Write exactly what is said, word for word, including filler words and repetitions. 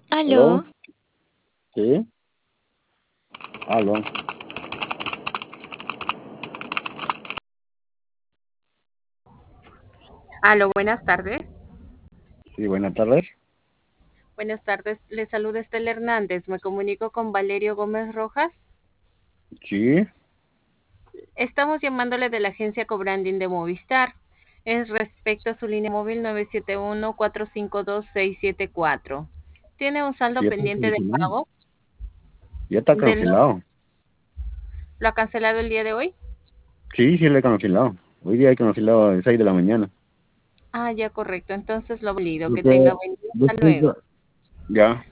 ¿Aló? ¿Aló? ¿Sí? ¿Aló? Aló, buenas tardes. Sí, buenas tardes. Buenas tardes, le saluda Estela Hernández. Me comunico con Valerio Gómez Rojas. Sí, Estamos llamándole de la agencia Cobranding de Movistar. Es respecto a su línea móvil nueve siete uno, cuatro cinco dos, seis siete cuatro. ¿Tiene un sí, saldo ya está pendiente de cancelado. pago? Ya está Del, cancelado. ¿Lo ha cancelado el día de hoy? Sí, sí, lo he cancelado. Hoy día he cancelado a las seis de la mañana. Ah, ya correcto. Entonces lo valido. Que tenga Porque, buen día. Hasta disculpe, luego. ya.